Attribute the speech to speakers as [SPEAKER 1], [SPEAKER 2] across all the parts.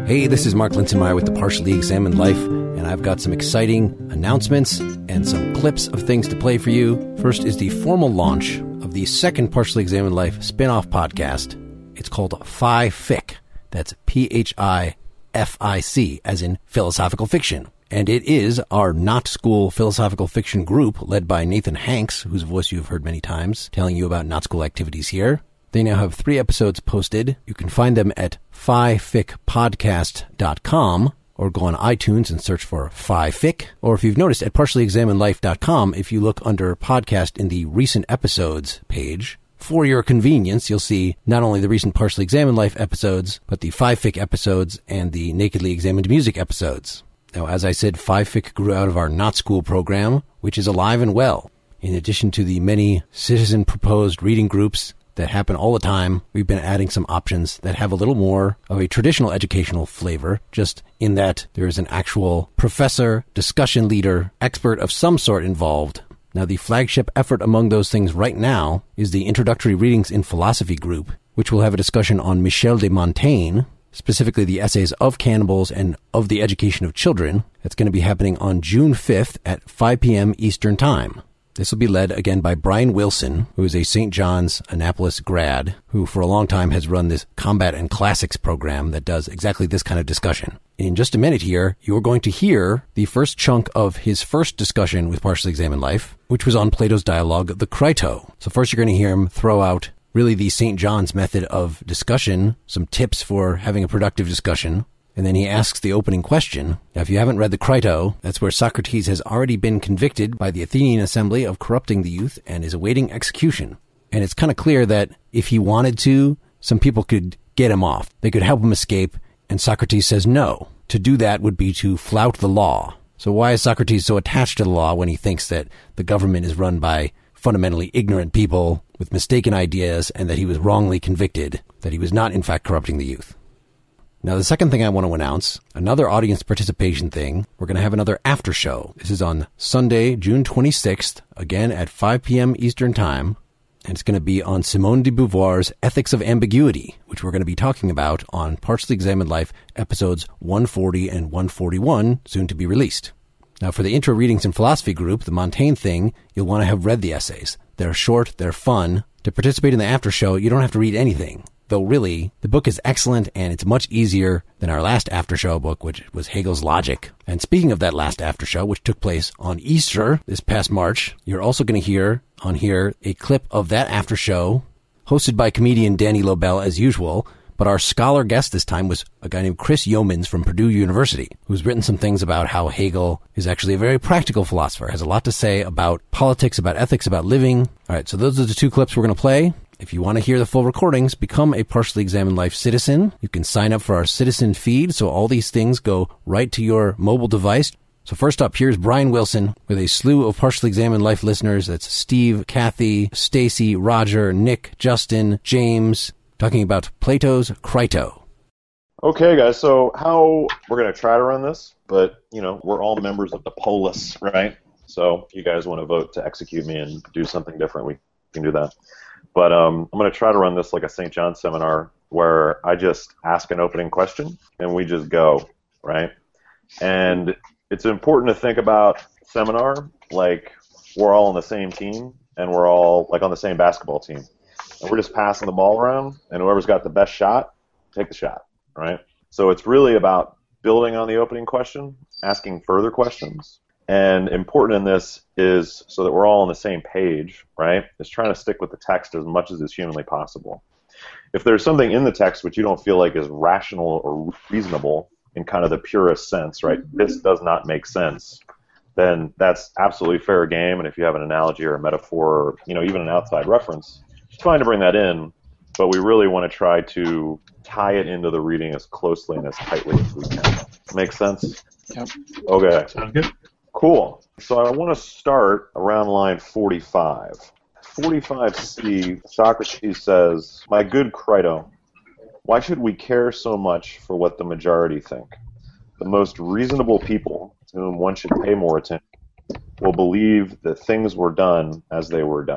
[SPEAKER 1] Hey, this is Mark Linsenmeyer with the Partially Examined Life, and I've got some exciting announcements and some clips of things to play for you. First is the formal launch of the second Partially Examined Life spin-off podcast. It's called Phi-Fic. That's Phific, as in philosophical fiction. And it is our Not School philosophical fiction group led by Nathan Hanks, whose voice you've heard many times, telling you about not school activities here. They now have 3 episodes posted. You can find them at phificpodcast.com or go on iTunes and search for Phi-Fic. Or if you've noticed, at partiallyexaminedlife.com, if you look under podcast in the recent episodes page, for your convenience, you'll see not only the recent Partially Examined Life episodes, but the Phi-Fic episodes and the Nakedly Examined Music episodes. Now, as I said, Phi-Fic grew out of our Not School program, which is alive and well. In addition to the many citizen-proposed reading groups that happen all the time, we've been adding some options that have a little more of a traditional educational flavor, just in that there is an actual professor, discussion leader, expert of some sort involved. Now, the flagship effort among those things right now is the Introductory Readings in Philosophy group, which will have a discussion on Michel de Montaigne, specifically the essays of cannibals and of the education of children. That's going to be happening on June 5th at 5 p.m. Eastern Time. This will be led again by Brian Wilson, who is a St. John's Annapolis grad, who for a long time has run this Combat and Classics program that does exactly this kind of discussion. In just a minute here, you're going to hear the first chunk of his first discussion with Partially Examined Life, which was on Plato's dialogue, The Crito. So first you're going to hear him throw out really the St. John's method of discussion, some tips for having a productive discussion, and then he asks the opening question. Now, if you haven't read the Crito, that's where Socrates has already been convicted by the Athenian assembly of corrupting the youth and is awaiting execution. And it's kind of clear that if he wanted to, some people could get him off. They could help him escape, and Socrates says no. To do that would be to flout the law. So why is Socrates so attached to the law when he thinks that the government is run by fundamentally ignorant people with mistaken ideas and that he was wrongly convicted, that he was not in fact corrupting the youth? Now, the second thing I want to announce, another audience participation thing, we're going to have another after show. This is on Sunday, June 26th, again at 5 p.m. Eastern Time, and it's going to be on Simone de Beauvoir's Ethics of Ambiguity, which we're going to be talking about on Partially Examined Life episodes 140 and 141, soon to be released. Now, for the Intro Readings in Philosophy group, the Montaigne thing, you'll want to have read the essays. They're short, they're fun. To participate in the after show, you don't have to read anything. Though really, the book is excellent and it's much easier than our last after show book, which was Hegel's Logic. And speaking of that last after show, which took place on Easter this past March, you're also going to hear on here a clip of that after show hosted by comedian Danny Lobel as usual. But our scholar guest this time was a guy named Chris Yeomans from Purdue University, who's written some things about how Hegel is actually a very practical philosopher, has a lot to say about politics, about ethics, about living. All right, so those are the 2 clips we're going to play. If you want to hear the full recordings, become a Partially Examined Life citizen. You can sign up for our citizen feed, so all these things go right to your mobile device. So first up, here's Brian Wilson with a slew of Partially Examined Life listeners. That's Steve, Kathy, Stacy, Roger, Nick, Justin, James, talking about Plato's Crito.
[SPEAKER 2] Okay, guys, so how we're going to try to run this, but, we're all members of the polis, right? So if you guys want to vote to execute me and do something different, we can do that. But I'm going to try to run this like a St. John seminar where I just ask an opening question and we just go, right? And it's important to think about seminar like we're all on the same team and we're all like on the same basketball team. And we're just passing the ball around, and whoever's got the best shot, take the shot, right? So it's really about building on the opening question, asking further questions. And important in this is so that we're all on the same page, right? Is trying to stick with the text as much as is humanly possible. If there's something in the text which you don't feel like is rational or reasonable in kind of the purest sense, right? This does not make sense, then that's absolutely fair game. And if you have an analogy or a metaphor or, even an outside reference, it's fine to bring that in, but we really want to try to tie it into the reading as closely and as tightly as we can. Make sense?
[SPEAKER 3] Yep.
[SPEAKER 2] Okay.
[SPEAKER 3] Sounds good.
[SPEAKER 2] Cool. So I want to start around line 45. 45C, Socrates says, "My good Crito, why should we care so much for what the majority think? The most reasonable people, to whom one should pay more attention, will believe that things were done as they were done."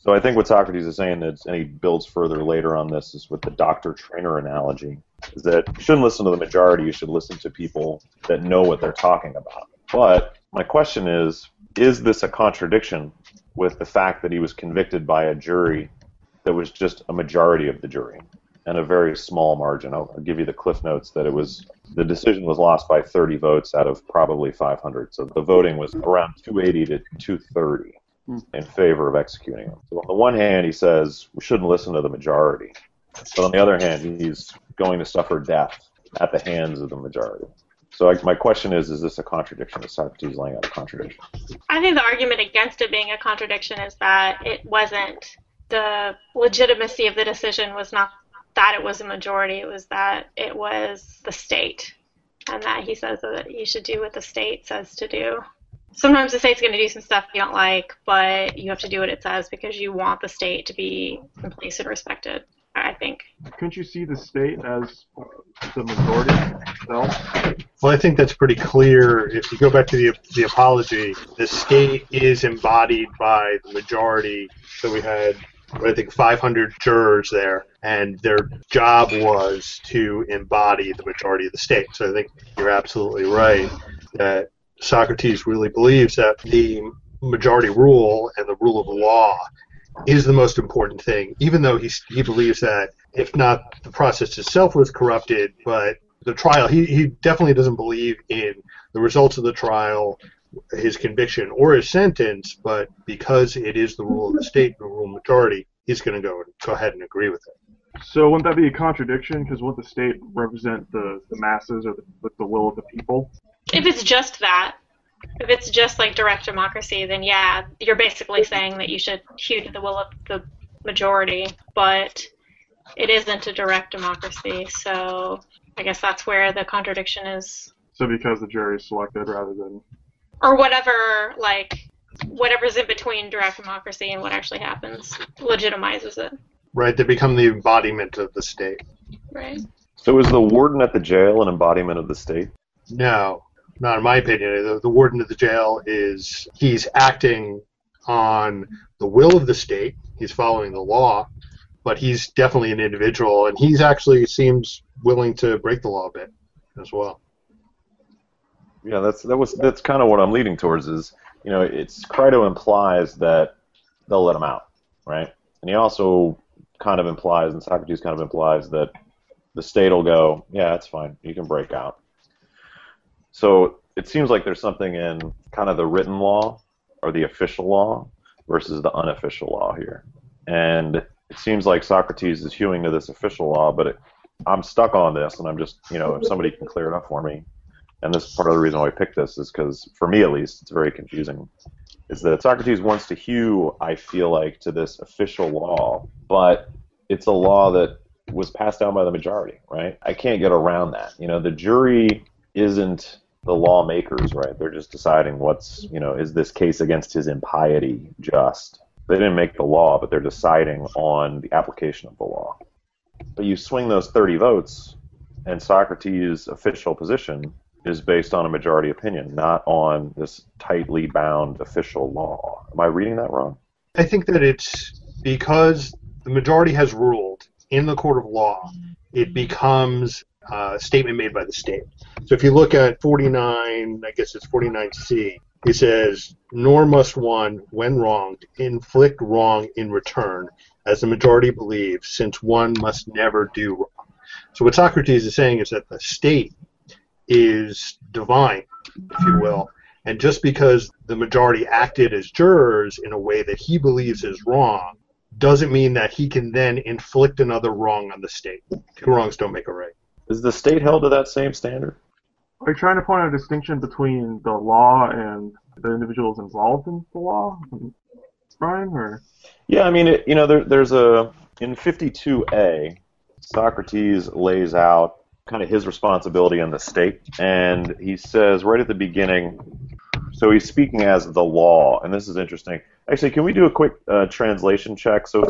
[SPEAKER 2] So I think what Socrates is saying, is, and he builds further later on this, is with the doctor-trainer analogy, is that you shouldn't listen to the majority, you should listen to people that know what they're talking about. But my question is this a contradiction with the fact that he was convicted by a jury that was just a majority of the jury and a very small margin? I'll give you the cliff notes that the decision was lost by 30 votes out of probably 500. So the voting was around 280 to 230 in favor of executing him. So on the one hand, he says we shouldn't listen to the majority. But on the other hand, he's going to suffer death at the hands of the majority. So my question is this a contradiction? Is Socrates laying out a contradiction?
[SPEAKER 3] I think the argument against it being a contradiction is that it wasn't, the legitimacy of the decision was not that it was a majority, it was that it was the state, and that he says that you should do what the state says to do. Sometimes the state's going to do some stuff you don't like, but you have to do what it says because you want the state to be in place and respected, I think.
[SPEAKER 4] Couldn't you see the state as the majority itself?
[SPEAKER 5] Well, I think that's pretty clear. If you go back to the Apology, the state is embodied by the majority. So we had, I think, 500 jurors there, and their job was to embody the majority of the state. So I think you're absolutely right that Socrates really believes that the majority rule and the rule of law is the most important thing, even though he believes that if not the process itself was corrupted, but the trial, he definitely doesn't believe in the results of the trial, his conviction, or his sentence, but because it is the rule of the state, the rule of majority, he's going to go ahead and agree with it.
[SPEAKER 4] So wouldn't that be a contradiction? Because wouldn't the state represent the masses or the will of the people?
[SPEAKER 3] If it's just that, if it's just like direct democracy, then yeah, you're basically saying that you should hew to the will of the majority, but it isn't a direct democracy, so I guess that's where the contradiction is.
[SPEAKER 4] So because the jury is selected rather than...
[SPEAKER 3] Or whatever, whatever's in between direct democracy and what actually happens legitimizes it.
[SPEAKER 5] Right, they become the embodiment of the state.
[SPEAKER 3] Right.
[SPEAKER 2] So is the warden at the jail an embodiment of the state?
[SPEAKER 5] No, not in my opinion. The warden of the jail he's acting on the will of the state. He's following the law, but he's definitely an individual, and he's actually seems willing to break the law a bit as well.
[SPEAKER 2] Yeah, that's kind of what I'm leading towards is, Crito implies that they'll let him out, right? And he also kind of implies, and Socrates kind of implies, that the state will go, yeah, it's fine, you can break out. So it seems like there's something in kind of the written law or the official law versus the unofficial law here. And it seems like Socrates is hewing to this official law, but I'm stuck on this, and I'm just, if somebody can clear it up for me. And this is part of the reason why I picked this is because, for me at least, it's very confusing, is that Socrates wants to hew, I feel like, to this official law, but it's a law that was passed down by the majority, right? I can't get around that. The jury isn't the lawmakers, right? They're just deciding is this case against his impiety just? They didn't make the law, but they're deciding on the application of the law. But you swing those 30 votes, and Socrates' official position is based on a majority opinion, not on this tightly bound official law. Am I reading that wrong?
[SPEAKER 5] I think that it's because the majority has ruled in the court of law, it becomes a statement made by the state. So if you look at 49, I guess it's 49C, it says, nor must one, when wronged, inflict wrong in return, as the majority believes, since one must never do wrong. So what Socrates is saying is that the state is divine, if you will, and just because the majority acted as jurors in a way that he believes is wrong doesn't mean that he can then inflict another wrong on the state. Two wrongs don't make a right.
[SPEAKER 2] Is the state held to that same standard?
[SPEAKER 4] Are you trying to point out a distinction between the law and the individuals involved in the law, Brian? Or?
[SPEAKER 2] Yeah, I mean, there's in 52A, Socrates lays out kind of his responsibility in the state, and he says right at the beginning, so he's speaking as the law, and this is interesting. Actually, can we do a quick translation check? So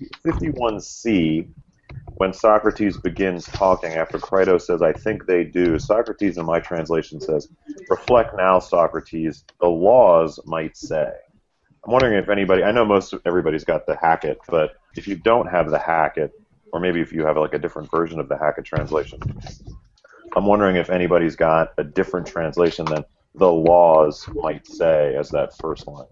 [SPEAKER 2] 51C, when Socrates begins talking after Crito says, I think they do, Socrates in my translation says, reflect now, Socrates, the laws might say. I'm wondering if anybody, I know everybody's got the Hackett, but if you don't have the Hackett, or maybe if you have like a different version of the Hackett translation, I'm wondering if anybody's got a different translation than the laws might say as that first line.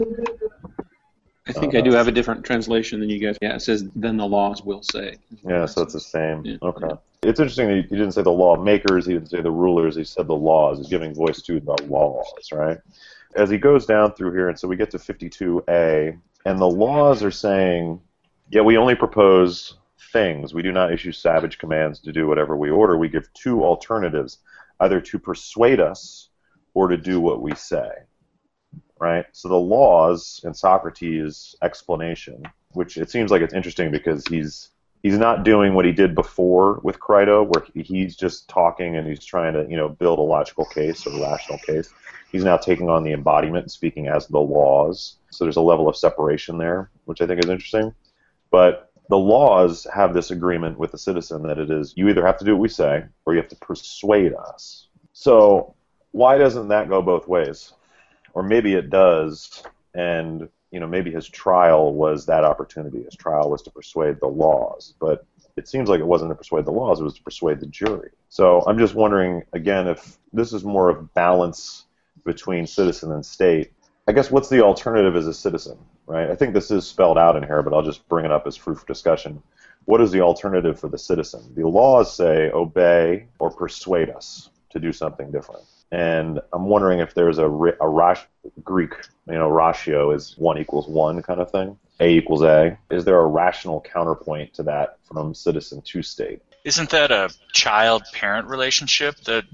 [SPEAKER 6] I think I do have a different translation than you guys. Yeah, it says, then the laws will say.
[SPEAKER 2] Yeah, so it's the same.
[SPEAKER 6] Yeah.
[SPEAKER 2] Okay. It's interesting that he didn't say the lawmakers, he didn't say the rulers, he said the laws. He's giving voice to the laws, right? As he goes down through here, and so we get to 52A, and the laws are saying, yeah, we only propose things. We do not issue savage commands to do whatever we order. We give two alternatives, either to persuade us or to do what we say. Right? So the laws in Socrates' explanation, which it seems like it's interesting because he's not doing what he did before with Crito, where he's just talking and he's trying to, build a logical case or a rational case. He's now taking on the embodiment and speaking as the laws. So there's a level of separation there, which I think is interesting. But the laws have this agreement with the citizen that it is, you either have to do what we say or you have to persuade us. So why doesn't that go both ways? Or maybe it does, and maybe his trial was that opportunity. His trial was to persuade the laws, but it seems like it wasn't to persuade the laws, it was to persuade the jury. So I'm just wondering, again, if this is more of balance between citizen and state. I guess what's the alternative as a citizen, right? I think this is spelled out in here, but I'll just bring it up as fruit for discussion. What is the alternative for the citizen? The laws say obey or persuade us to do something different. And I'm wondering if there's a Greek, ratio is 1 equals 1 kind of thing. A equals A. Is there a rational counterpoint to that from citizen to state?
[SPEAKER 7] Isn't that a child-parent relationship that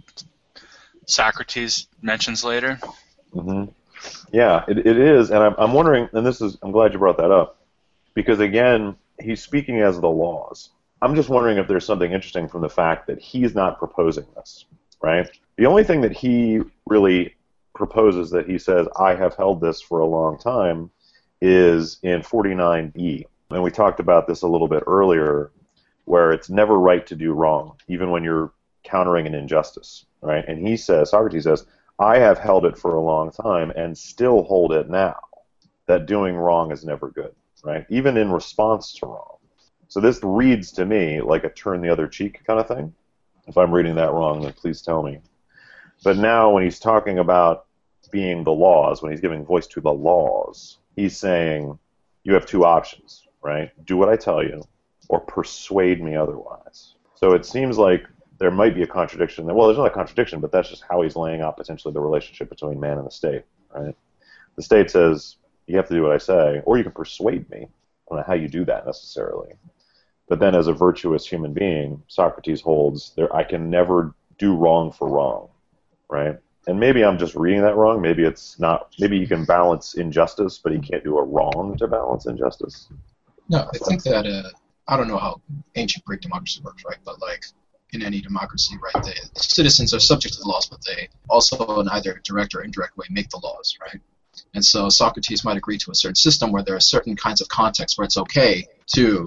[SPEAKER 7] Socrates mentions later?
[SPEAKER 2] Mm-hmm. Yeah, it is. And I'm wondering, and I'm glad you brought that up, because again, he's speaking as the laws. I'm just wondering if there's something interesting from the fact that he's not proposing this, right? The only thing that he really proposes that he says, I have held this for a long time, is in 49E. And we talked about this a little bit earlier, where it's never right to do wrong, even when you're countering an injustice, right? And Socrates says, I have held it for a long time and still hold it now, that doing wrong is never good, right? Even in response to wrong. So this reads to me like a turn the other cheek kind of thing. If I'm reading that wrong, then please tell me. But now when he's talking about being the laws, when he's giving voice to the laws, he's saying you have two options, right? Do what I tell you or persuade me otherwise. So it seems like there might be a contradiction. Well, there's not a contradiction, but that's just how he's laying out potentially the relationship between man and the state, right? The state says you have to do what I say, or you can persuade me. I don't know how you do that necessarily. But then as a virtuous human being, Socrates holds I can never do wrong for wrong, right? And maybe I'm just reading that wrong. Maybe it's not. Maybe he can balance injustice, but he can't do a wrong to balance injustice.
[SPEAKER 8] No, I think that, I don't know how ancient Greek democracy works, right? But like in any democracy, right, the citizens are subject to the laws, but they also in either direct or indirect way make the laws, right? And so Socrates might agree to a certain system where there are certain kinds of contexts where it's okay to,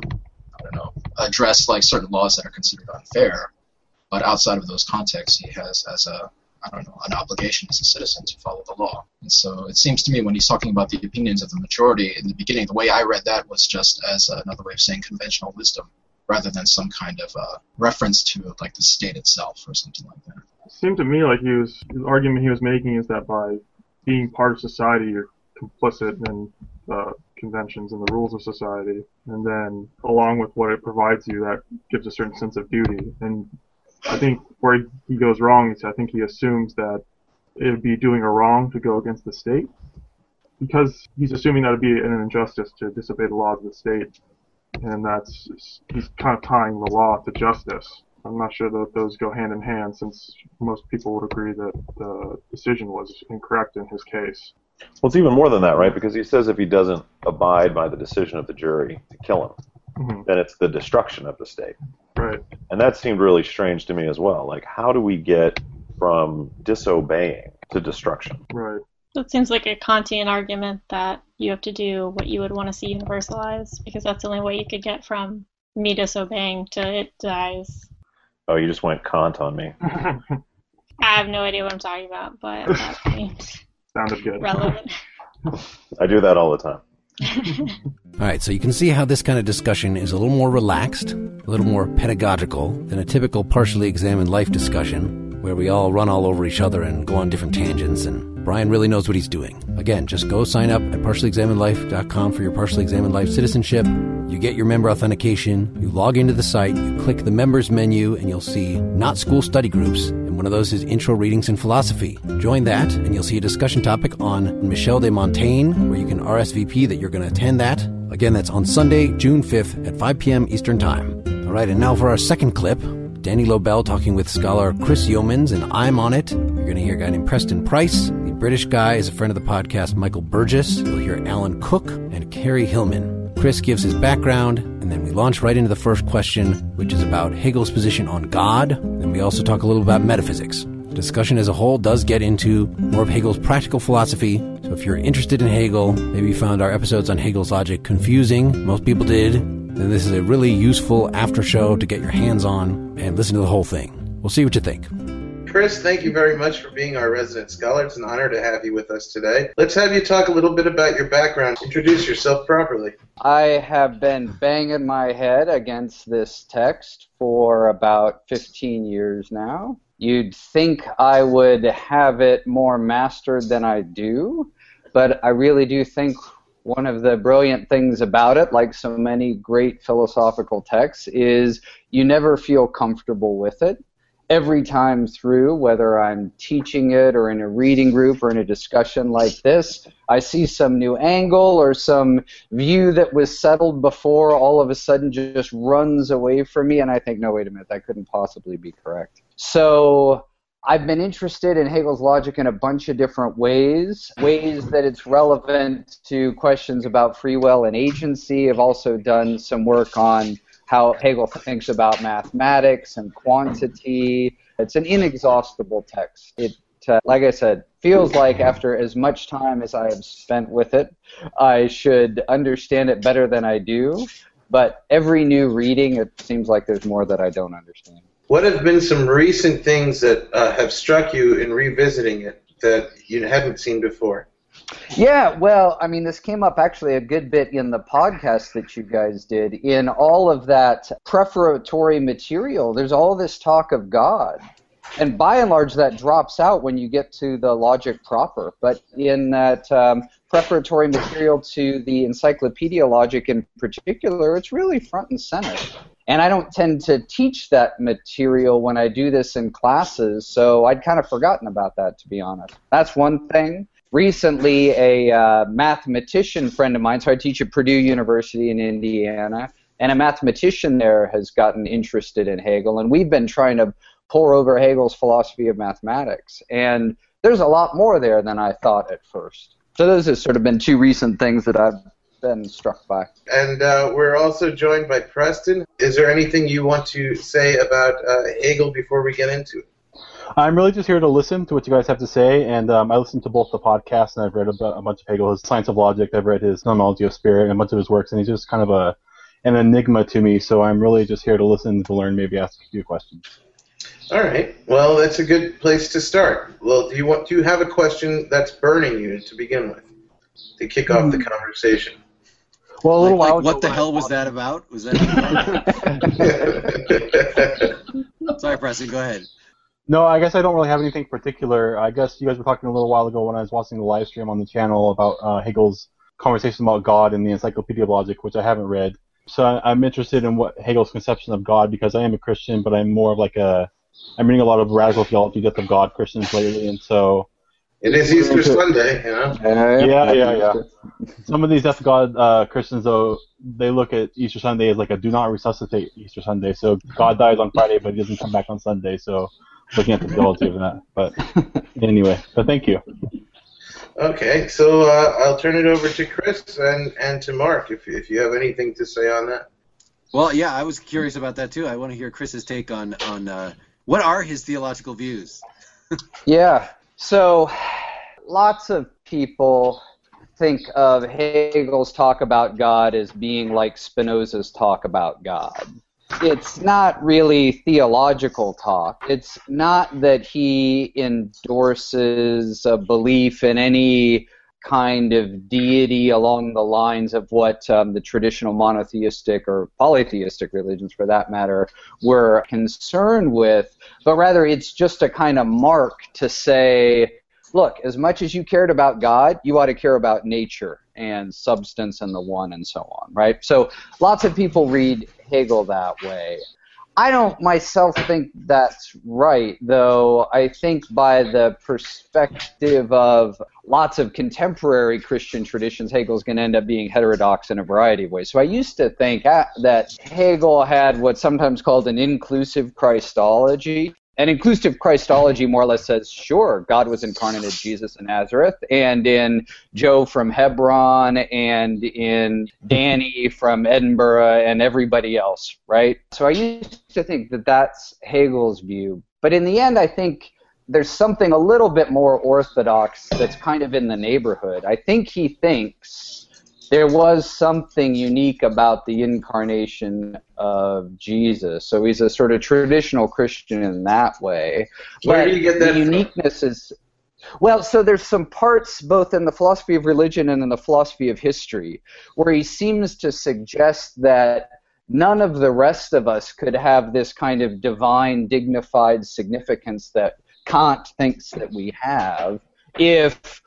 [SPEAKER 8] address like certain laws that are considered unfair, but outside of those contexts, he has an obligation as a citizen to follow the law. And so it seems to me when he's talking about the opinions of the majority in the beginning, the way I read that was just as another way of saying conventional wisdom, rather than some kind of reference to like the state itself or something like that.
[SPEAKER 4] It seemed to me like his argument he was making is that by being part of society, you're complicit in the conventions and the rules of society, and then along with what it provides you, that gives a certain sense of duty. And I think where he goes wrong is I think he assumes that it would be doing a wrong to go against the state, because he's assuming that it would be an injustice to disobey the laws of the state, and he's kind of tying the law to justice. I'm not sure that those go hand in hand, since most people would agree that the decision was incorrect in his case.
[SPEAKER 2] Well, it's even more than that, right? Because he says if he doesn't abide by the decision of the jury to kill him, then it's the destruction of the state.
[SPEAKER 4] Right.
[SPEAKER 2] And that seemed really strange to me as well. Like, how do we get from disobeying to destruction?
[SPEAKER 4] Right.
[SPEAKER 3] That seems like a Kantian argument that you have to do what you would want to see universalized, because that's the only way you could get from me disobeying to it dies.
[SPEAKER 2] Oh, you just went Kant on me.
[SPEAKER 3] I have no idea what I'm talking about, but that seems
[SPEAKER 4] sounded good.
[SPEAKER 3] relevant.
[SPEAKER 2] I do that all the time.
[SPEAKER 1] All right, so you can see how this kind of discussion is a little more relaxed, a little more pedagogical than a typical partially examined life discussion where we all run all over each other and go on different tangents, and Brian really knows what he's doing. Again, just go sign up at partiallyexaminedlife.com for your partially examined life citizenship. You get your member authentication, you log into the site, you click the members menu, and you'll see Not School Study Groups, and one of those is Intro Readings in Philosophy. Join that, and you'll see a discussion topic on Michel de Montaigne, where you can RSVP that you're going to attend that. Again, that's on Sunday, June 5th at 5 p.m. Eastern Time. All right, and now for our second clip. Danny Lobel talking with scholar Chris Yeomans, and I'm on it. You're going to hear a guy named Preston Price. The British guy is a friend of the podcast, Michael Burgess. You'll hear Alan Cook and Carrie Hillman. Chris gives his background, and then we launch right into the first question, which is about Hegel's position on God. And we also talk a little about metaphysics. The discussion as a whole does get into more of Hegel's practical philosophy. So if you're interested in Hegel, maybe you found our episodes on Hegel's logic confusing, most people did, then this is a really useful after show to get your hands on and listen to the whole thing. We'll see what you think.
[SPEAKER 9] Chris, thank you very much for being our resident scholar. It's an honor to have you with us today. Let's have you talk a little bit about your background. Introduce yourself properly.
[SPEAKER 10] I have been banging my head against this text for about 15 years now. You'd think I would have it more mastered than I do, but I really do think one of the brilliant things about it, like so many great philosophical texts, is you never feel comfortable with it. Every time through, whether I'm teaching it or in a reading group or in a discussion like this, I see some new angle or some view that was settled before all of a sudden just runs away from me, and I think, no, wait a minute, that couldn't possibly be correct. So I've been interested in Hegel's logic in a bunch of different ways that it's relevant to questions about free will and agency. I've also done some work on how Hegel thinks about mathematics and quantity. It's an inexhaustible text. It, like I said, feels like after as much time as I have spent with it, I should understand it better than I do. But every new reading, it seems like there's more that I don't understand.
[SPEAKER 9] What have been some recent things that have struck you in revisiting it that you hadn't seen before?
[SPEAKER 10] Yeah, well, I mean, this came up actually a good bit in the podcast that you guys did. In all of that prefatory material, there's all this talk of God. And by and large, that drops out when you get to the logic proper. But in that prefatory material to the Encyclopedia Logic in particular, it's really front and center. And I don't tend to teach that material when I do this in classes, so I'd kind of forgotten about that, to be honest. That's one thing. Recently, a mathematician friend of mine, so I teach at Purdue University in Indiana, and a mathematician there has gotten interested in Hegel, and we've been trying to pore over Hegel's philosophy of mathematics. And there's a lot more there than I thought at first. So those have sort of been two recent things that I've been struck by.
[SPEAKER 9] And we're also joined by Preston. Is there anything you want to say about Hegel before we get into it?
[SPEAKER 11] I'm really just here to listen to what you guys have to say, and I listened to both the podcasts, and I've read about a bunch of Hegel, his Science of Logic, I've read his Phenomenology of Spirit, and a bunch of his works, and he's just kind of an enigma to me, so I'm really just here to listen, to learn, maybe ask a few questions.
[SPEAKER 9] All right. Well, that's a good place to start. Well, do you have a question that's burning you to begin with, to kick off the conversation?
[SPEAKER 11] Well, a little while
[SPEAKER 12] ago, what the hell was that about? Was that? Sorry, Preston. Go ahead.
[SPEAKER 11] No, I guess I don't really have anything particular. I guess you guys were talking a little while ago when I was watching the live stream on the channel about Hegel's conversation about God in the Encyclopedia of Logic, which I haven't read. So I'm interested in what Hegel's conception of God, because I am a Christian, but I'm more of like I'm reading a lot of radical theology, death of God Christians lately, and so...
[SPEAKER 9] It is Easter Sunday, you know?
[SPEAKER 11] Yeah. Some of these death of God Christians, though, they look at Easter Sunday as like a do not resuscitate Easter Sunday. So God dies on Friday, but he doesn't come back on Sunday, so looking at the theology of that. But anyway, but thank you.
[SPEAKER 9] Okay, so I'll turn it over to Chris and to Mark if you have anything to say on that.
[SPEAKER 12] Well, yeah, I was curious about that too. I want to hear Chris's take on what are his theological views.
[SPEAKER 10] Yeah, so lots of people think of Hegel's talk about God as being like Spinoza's talk about God. It's not really theological talk. It's not that he endorses a belief in any kind of deity along the lines of what the traditional monotheistic or polytheistic religions, for that matter, were concerned with, but rather it's just a kind of mark to say, look, as much as you cared about God, you ought to care about nature and substance and the one and so on, right? So lots of people read Hegel that way. I don't myself think that's right, though I think by the perspective of lots of contemporary Christian traditions, Hegel's going to end up being heterodox in a variety of ways. So I used to think that Hegel had what's sometimes called an inclusive Christology. An inclusive Christology more or less says, sure, God was incarnate as Jesus in Nazareth, and in Joe from Hebron, and in Danny from Edinburgh, and everybody else, right? So I used to think that that's Hegel's view. But in the end, I think there's something a little bit more orthodox that's kind of in the neighborhood. I think he thinks there was something unique about the incarnation of Jesus. So he's a sort of traditional Christian in that way.
[SPEAKER 9] Where do you get that
[SPEAKER 10] the uniqueness is, well, so there's some parts both in the philosophy of religion and in the philosophy of history where he seems to suggest that none of the rest of us could have this kind of divine, dignified significance that Kant thinks that we have if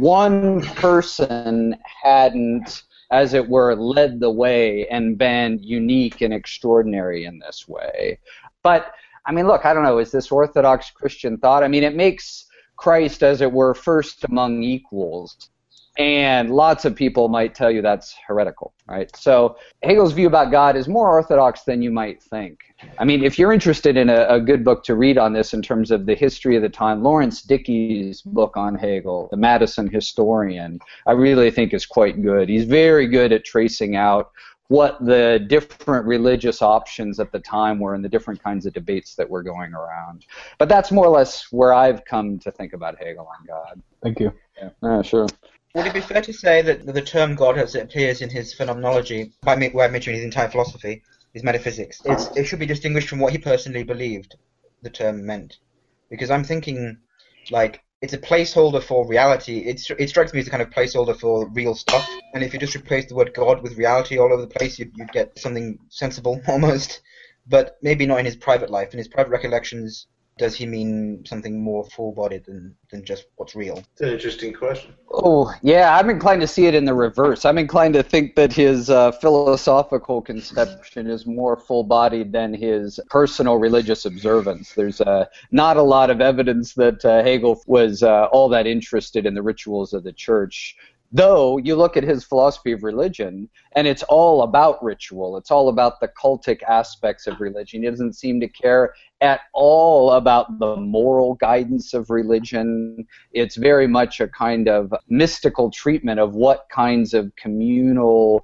[SPEAKER 10] one person hadn't, as it were, led the way and been unique and extraordinary in this way. But, I mean, look, I don't know, is this Orthodox Christian thought? I mean, it makes Christ, as it were, first among equals. And lots of people might tell you that's heretical, right? So Hegel's view about God is more orthodox than you might think. I mean, if you're interested in a good book to read on this in terms of the history of the time, Lawrence Dickey's book on Hegel, The Madison Historian, I really think is quite good. He's very good at tracing out what the different religious options at the time were and the different kinds of debates that were going around. But that's more or less where I've come to think about Hegel and God.
[SPEAKER 11] Thank you.
[SPEAKER 10] Yeah, sure.
[SPEAKER 13] Would it be fair to say that the term God, as it appears in his phenomenology, by mentioning his entire philosophy, his metaphysics, it should be distinguished from what he personally believed the term meant? Because I'm thinking, like, it's a placeholder for reality. It strikes me as a kind of placeholder for real stuff. And if you just replace the word God with reality all over the place, you'd get something sensible, almost. But maybe not in his private life. In his private recollections, does he mean something more full-bodied than just what's real?
[SPEAKER 9] It's an interesting question.
[SPEAKER 10] Oh, yeah, I'm inclined to see it in the reverse. I'm inclined to think that his philosophical conception is more full-bodied than his personal religious observance. There's not a lot of evidence that Hegel was all that interested in the rituals of the church. Though you look at his philosophy of religion, and it's all about ritual. It's all about the cultic aspects of religion. He doesn't seem to care at all about the moral guidance of religion. It's very much a kind of mystical treatment of what kinds of communal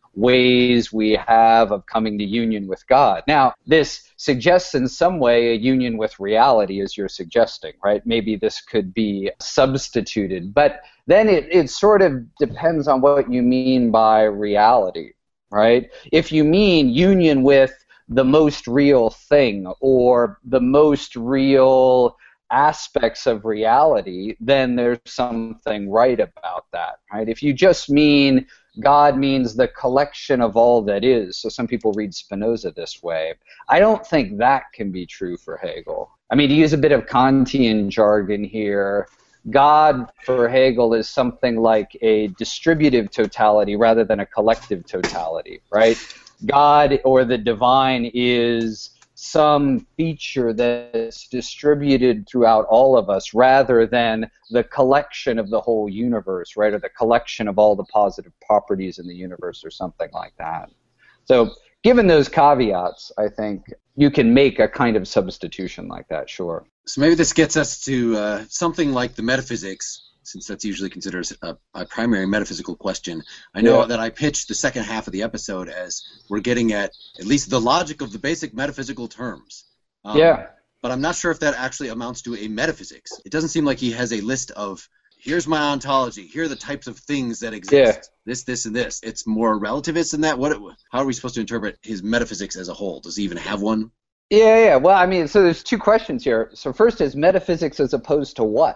[SPEAKER 10] ways we have of coming to union with God. Now, this suggests in some way a union with reality, as you're suggesting, right? Maybe this could be substituted, but then it sort of depends on what you mean by reality, right? If you mean union with the most real thing or the most real aspects of reality, then there's something right about that, right? If you just mean God means the collection of all that is, so some people read Spinoza this way, I don't think that can be true for Hegel. I mean, to use a bit of Kantian jargon here, God for Hegel is something like a distributive totality rather than a collective totality, right? God or the divine is some feature that's distributed throughout all of us rather than the collection of the whole universe, right, or the collection of all the positive properties in the universe or something like that. So given those caveats, I think you can make a kind of substitution like that, sure.
[SPEAKER 12] So maybe this gets us to something like the metaphysics, since that's usually considered a primary metaphysical question. I know that I pitched the second half of the episode as we're getting at least the logic of the basic metaphysical terms. But I'm not sure if that actually amounts to a metaphysics. It doesn't seem like he has a list of, here's my ontology, here are the types of things that exist, this, and this. It's more relativist than that. How are we supposed to interpret his metaphysics as a whole? Does he even have one? Yeah.
[SPEAKER 10] Well, I mean, so there's two questions here. So first is metaphysics as opposed to what?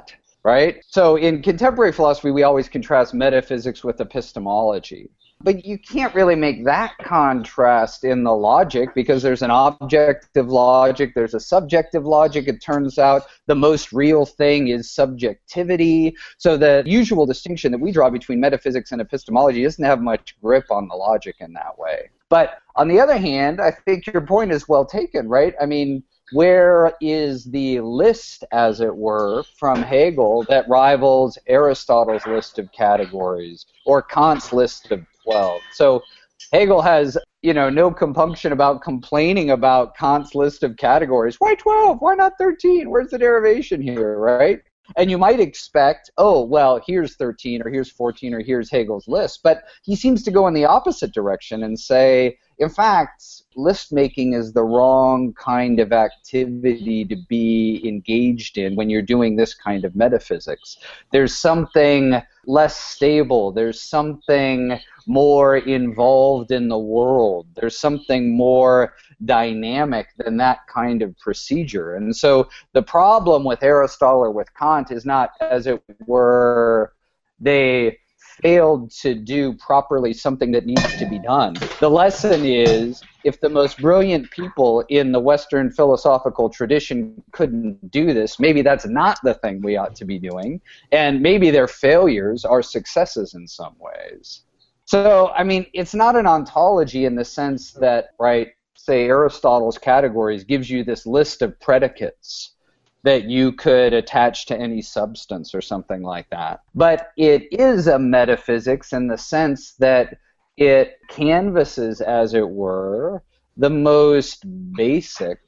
[SPEAKER 10] right? So in contemporary philosophy, we always contrast metaphysics with epistemology. But you can't really make that contrast in the logic because there's an objective logic, there's a subjective logic. It turns out the most real thing is subjectivity. So the usual distinction that we draw between metaphysics and epistemology doesn't have much grip on the logic in that way. But on the other hand, I think your point is well taken, right? I mean, where is the list, as it were, from Hegel that rivals Aristotle's list of categories or Kant's list of 12? So Hegel has, no compunction about complaining about Kant's list of categories. Why 12? Why not 13? Where's the derivation here, right? And you might expect, oh, well, here's 13 or here's 14 or here's Hegel's list. But he seems to go in the opposite direction and say, in fact, list making is the wrong kind of activity to be engaged in when you're doing this kind of metaphysics. There's something less stable. There's something more involved in the world. There's something more dynamic than that kind of procedure. And so the problem with Aristotle or with Kant is not, as it were, they failed to do properly something that needs to be done. The lesson is, if the most brilliant people in the Western philosophical tradition couldn't do this, maybe that's not the thing we ought to be doing, and maybe their failures are successes in some ways. So, I mean, it's not an ontology in the sense that, right, say Aristotle's categories gives you this list of predicates that you could attach to any substance or something like that. But it is a metaphysics in the sense that it canvasses, as it were, the most basic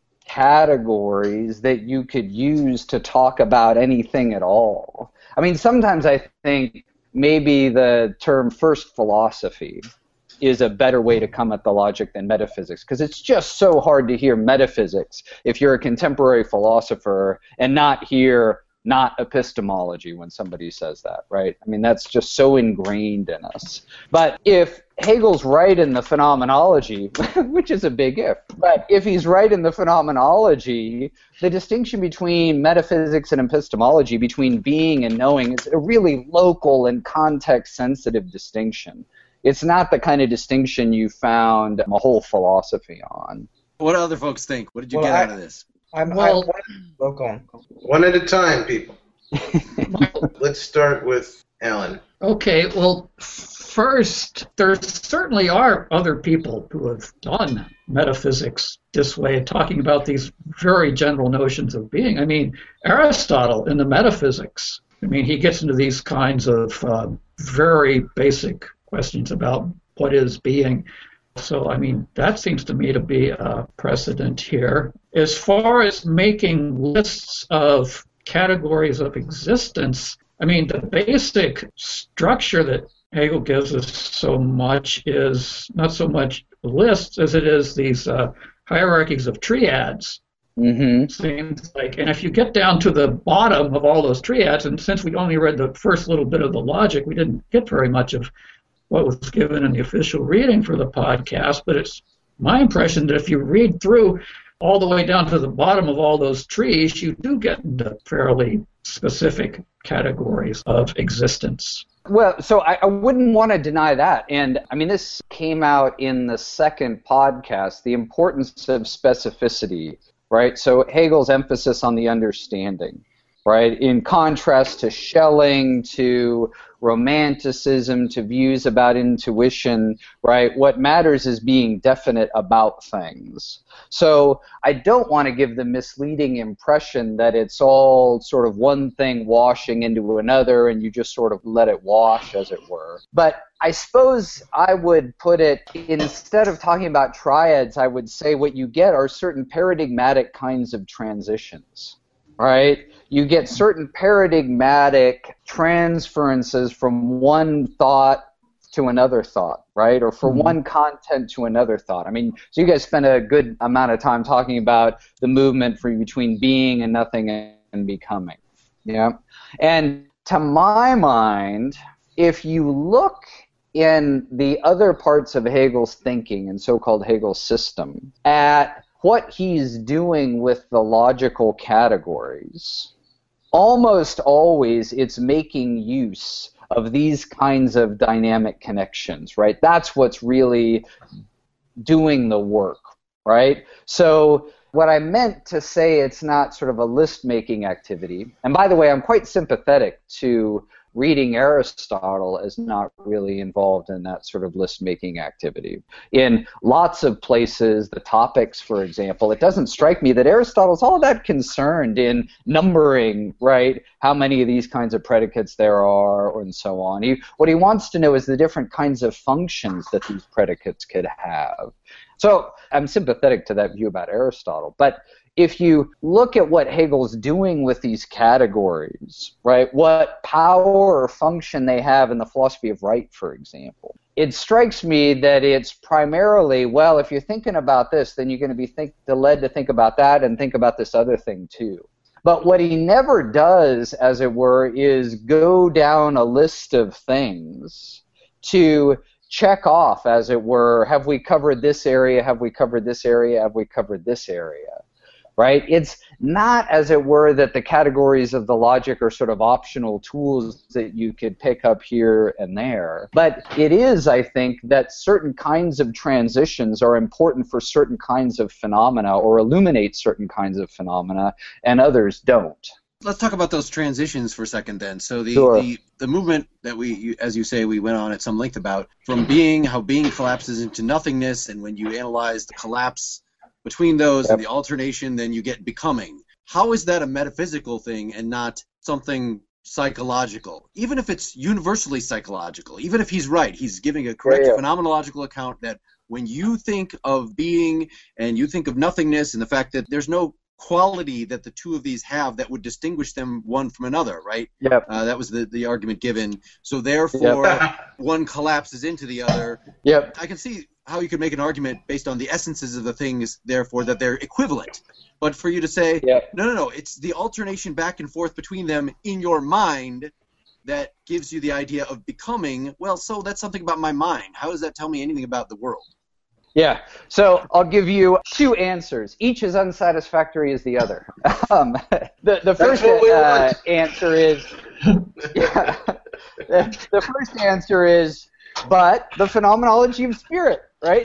[SPEAKER 10] categories that you could use to talk about anything at all. I mean, sometimes I think maybe the term first philosophy is a better way to come at the logic than metaphysics, because it's just so hard to hear metaphysics if you're a contemporary philosopher and not hear not epistemology when somebody says that, right? I mean, that's just so ingrained in us. But if Hegel's right in the phenomenology, which is a big if, but if he's right in the phenomenology, the distinction between metaphysics and epistemology, between being and knowing, is a really local and context-sensitive distinction. It's not the kind of distinction you found a whole philosophy on.
[SPEAKER 12] What do other folks think? What did you get out of this?
[SPEAKER 13] Go on.
[SPEAKER 9] One at a time, people. Let's start with Alan.
[SPEAKER 14] Okay, well, first, there certainly are other people who have done metaphysics this way, talking about these very general notions of being. I mean, Aristotle in the Metaphysics, I mean, he gets into these kinds of very basic questions about what is being. So, I mean, that seems to me to be a precedent here. As far as making lists of categories of existence, I mean, the basic structure that Hegel gives us so much is not so much lists as it is these hierarchies of triads.
[SPEAKER 10] Mm-hmm.
[SPEAKER 14] Seems like, and if you get down to the bottom of all those triads, and since we only read the first little bit of the logic, we didn't get very much of what was given in the official reading for the podcast, but it's my impression that if you read through all the way down to the bottom of all those trees, you do get into fairly specific categories of existence.
[SPEAKER 10] Well, so I wouldn't want to deny that. And, I mean, this came out in the second podcast, the importance of specificity, right? So Hegel's emphasis on the understanding, right? In contrast to Schelling, to Romanticism, to views about intuition, right? What matters is being definite about things. So I don't want to give the misleading impression that it's all sort of one thing washing into another and you just sort of let it wash, as it were. But I suppose I would put it, instead of talking about triads, I would say what you get are certain paradigmatic kinds of transitions, right? You get certain paradigmatic transferences from one thought to another thought, right? Or from one content to another thought. I mean, so you guys spend a good amount of time talking about the movement between being and nothing and becoming. Yeah. And to my mind, if you look in the other parts of Hegel's thinking and so-called Hegel's system at what he's doing with the logical categories, almost always it's making use of these kinds of dynamic connections, right? That's what's really doing the work, right? So what I meant to say, it's not sort of a list-making activity. And by the way, I'm quite sympathetic to reading Aristotle as not really involved in that sort of list-making activity. In lots of places, the topics, for example, it doesn't strike me that Aristotle's all that concerned in numbering, right, how many of these kinds of predicates there are, and so on. What he wants to know is the different kinds of functions that these predicates could have. So I'm sympathetic to that view about Aristotle. But if you look at what Hegel's doing with these categories, right, what power or function they have in the philosophy of right, for example, it strikes me that it's primarily, well, if you're thinking about this, then you're going to be led to think about that and think about this other thing too. But what he never does, as it were, is go down a list of things to check off, as it were, have we covered this area, have we covered this area, have we covered this area, right? It's not, as it were, that the categories of the logic are sort of optional tools that you could pick up here and there, but it is, I think, that certain kinds of transitions are important for certain kinds of phenomena or illuminate certain kinds of phenomena, and others don't.
[SPEAKER 12] Let's talk about those transitions for a second then. So
[SPEAKER 10] Sure.
[SPEAKER 12] the movement that as you say, we went on at some length about, from being, how being collapses into nothingness, and when you analyze the collapse between those and the alternation, then you get becoming. How is that a metaphysical thing and not something psychological? Even if it's universally psychological, even if he's right, he's giving a correct phenomenological account that when you think of being and you think of nothingness and the fact that there's no quality that the two of these have that would distinguish them one from another, right?
[SPEAKER 10] Yep.
[SPEAKER 12] That was the argument given. So therefore, one collapses into the other.
[SPEAKER 10] Yep.
[SPEAKER 12] I can see how you could make an argument based on the essences of the things, therefore, that they're equivalent. But for you to say, no, it's the alternation back and forth between them in your mind that gives you the idea of becoming, well, so that's something about my mind. How does that tell me anything about the world?
[SPEAKER 10] Yeah, so I'll give you two answers. Each as unsatisfactory as the other. The first answer is, the first answer is, but the phenomenology of spirit, right?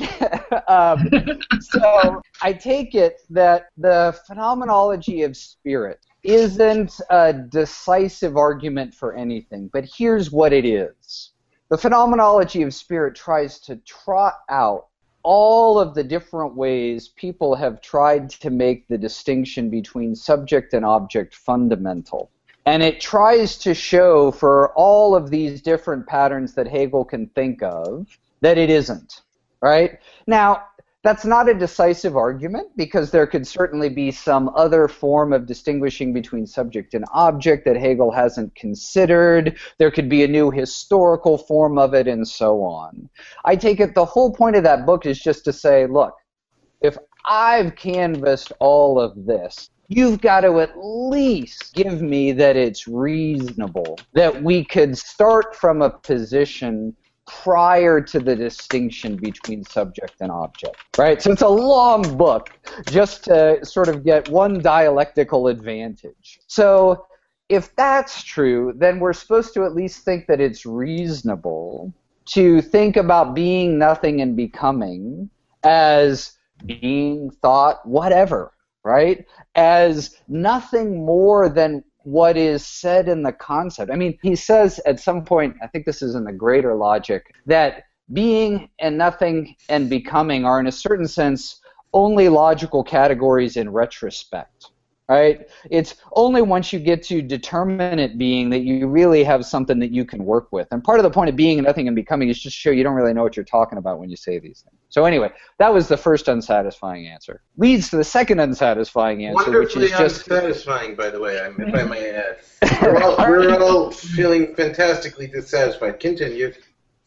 [SPEAKER 10] So I take it that the phenomenology of spirit isn't a decisive argument for anything, but here's what it is. The phenomenology of spirit tries to trot out all of the different ways people have tried to make the distinction between subject and object fundamental. And it tries to show for all of these different patterns that Hegel can think of that it isn't, right? Now, that's not a decisive argument because there could certainly be some other form of distinguishing between subject and object that Hegel hasn't considered. There could be a new historical form of it and so on. I take it the whole point of that book is just to say, look, if I've canvassed all of this, you've got to at least give me that it's reasonable, that we could start from a position prior to the distinction between subject and object, right? So it's a long book just to sort of get one dialectical advantage. So if that's true, then we're supposed to at least think that it's reasonable to think about being, nothing, and becoming as being, thought, whatever, right? As nothing more than what is said in the concept. I mean, he says at some point, I think this is in the Greater Logic, that being and nothing and becoming are in a certain sense only logical categories in retrospect, right? It's only once you get to determinate being that you really have something that you can work with. And part of the point of being and nothing and becoming is just to show you don't really know what you're talking about when you say these things. So anyway, that was the first unsatisfying answer. Leads to the second unsatisfying answer, which is just
[SPEAKER 9] unsatisfying, by the way, if I may add. We're all feeling fantastically dissatisfied. Continue.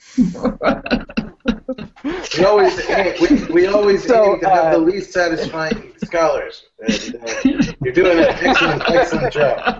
[SPEAKER 9] We always aim to have the least satisfying scholars. And, you're doing an excellent job.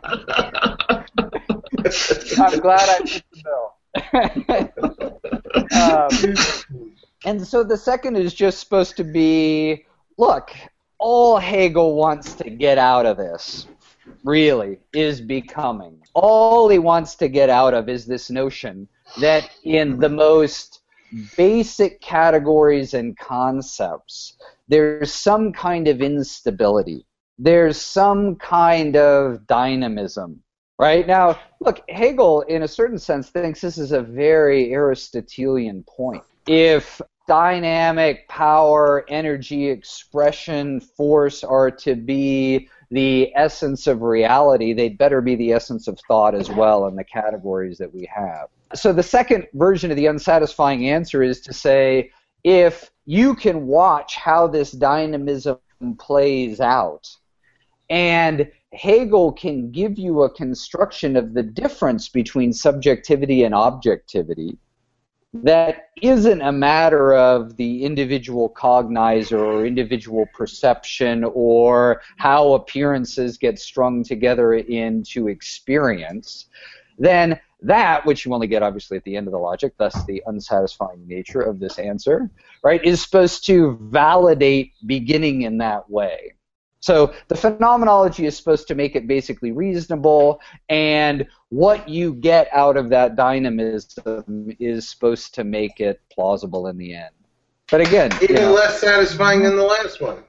[SPEAKER 10] I'm glad I fit the bill. And so the second is just supposed to be, look, all Hegel wants to get out of this really, is becoming. All he wants to get out of is this notion that in the most basic categories and concepts, there's some kind of instability. There's some kind of dynamism. Right? Now, look, Hegel, in a certain sense, thinks this is a very Aristotelian point. If dynamic power, energy, expression, force are to be the essence of reality, they'd better be the essence of thought as well in the categories that we have. So the second version of the unsatisfying answer is to say, if you can watch how this dynamism plays out, and Hegel can give you a construction of the difference between subjectivity and objectivity that isn't a matter of the individual cognizer or individual perception or how appearances get strung together into experience, then that, which you only get obviously at the end of the logic, thus the unsatisfying nature of this answer, right, is supposed to validate beginning in that way. So the phenomenology is supposed to make it basically reasonable, and what you get out of that dynamism is supposed to make it plausible in the end. But again,
[SPEAKER 9] even less satisfying than the last one.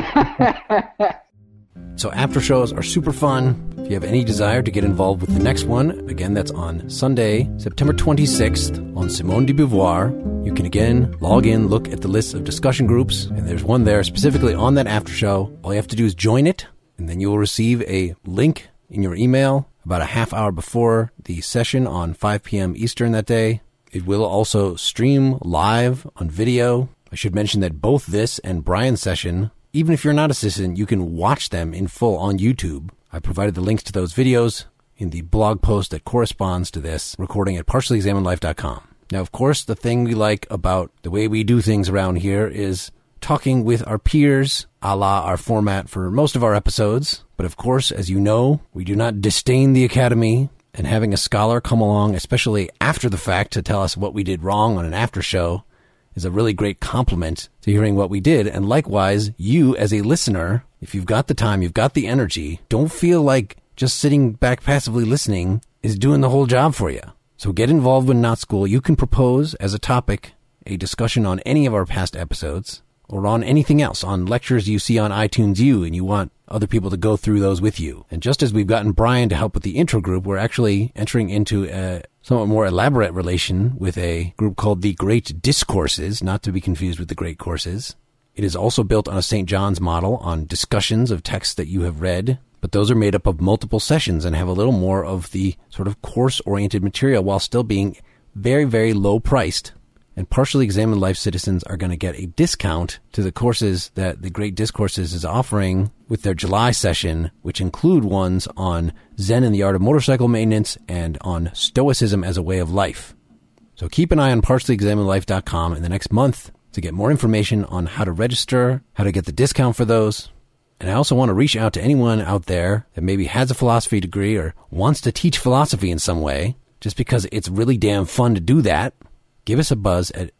[SPEAKER 1] So after shows are super fun. If you have any desire to get involved with the next one, again, that's on Sunday, September 26th on Simone de Beauvoir. You can again log in, look at the list of discussion groups, and there's one there specifically on that after show. All you have to do is join it, and then you will receive a link in your email about a half hour before the session on 5 p.m. Eastern that day. It will also stream live on video. I should mention that both this and Brian's session, even if you're not a citizen, you can watch them in full on YouTube. I provided the links to those videos in the blog post that corresponds to this recording at partiallyexaminedlife.com. Now, of course, the thing we like about the way we do things around here is talking with our peers, a la our format for most of our episodes. But of course, as you know, we do not disdain the Academy, and having a scholar come along, especially after the fact, to tell us what we did wrong on an after show is a really great compliment to hearing what we did. And likewise, you as a listener, if you've got the time, you've got the energy, don't feel like just sitting back passively listening is doing the whole job for you. So get involved with Not School. You can propose as a topic a discussion on any of our past episodes or on anything else, on lectures you see on iTunes U and you want other people to go through those with you. And just as we've gotten Brian to help with the intro group, we're actually entering into a somewhat more elaborate relation with a group called the Great Discourses, not to be confused with the Great Courses. It is also built on a St. John's model on discussions of texts that you have read, but those are made up of multiple sessions and have a little more of the sort of course-oriented material while still being very, very low-priced. And Partially Examined Life citizens are going to get a discount to the courses that the Great Discourses is offering with their July session, which include ones on Zen and the Art of Motorcycle Maintenance and on Stoicism as a Way of Life. So keep an eye on partiallyexaminedlife.com in the next month to get more information on how to register, how to get the discount for those. And I also want to reach out to anyone out there that maybe has a philosophy degree or wants to teach philosophy in some way, just because it's really damn fun to do that. Give us a buzz at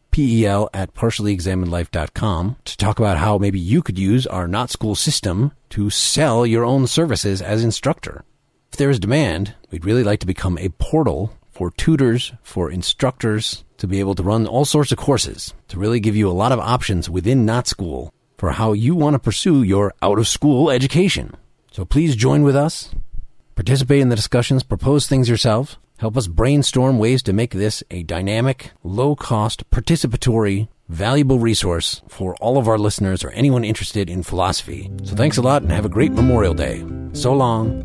[SPEAKER 1] pel@partiallyexaminedlife.com to talk about how maybe you could use our Not School system to sell your own services as instructor. If there is demand, we'd really like to become a portal for tutors, for instructors, to be able to run all sorts of courses, to really give you a lot of options within Not School for how you want to pursue your out-of-school education. So please join with us, participate in the discussions, propose things yourself, help us brainstorm ways to make this a dynamic, low-cost, participatory, valuable resource for all of our listeners or anyone interested in philosophy. So thanks a lot and have a great Memorial Day. So long.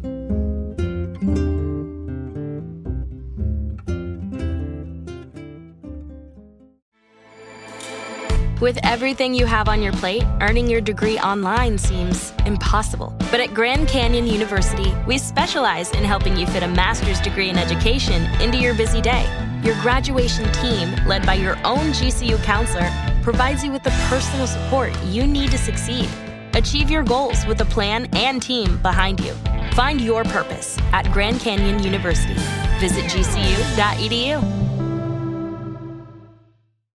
[SPEAKER 15] With everything you have on your plate, earning your degree online seems impossible. But at Grand Canyon University, we specialize in helping you fit a master's degree in education into your busy day. Your graduation team, led by your own GCU counselor, provides you with the personal support you need to succeed. Achieve your goals with a plan and team behind you. Find your purpose at Grand Canyon University. Visit gcu.edu.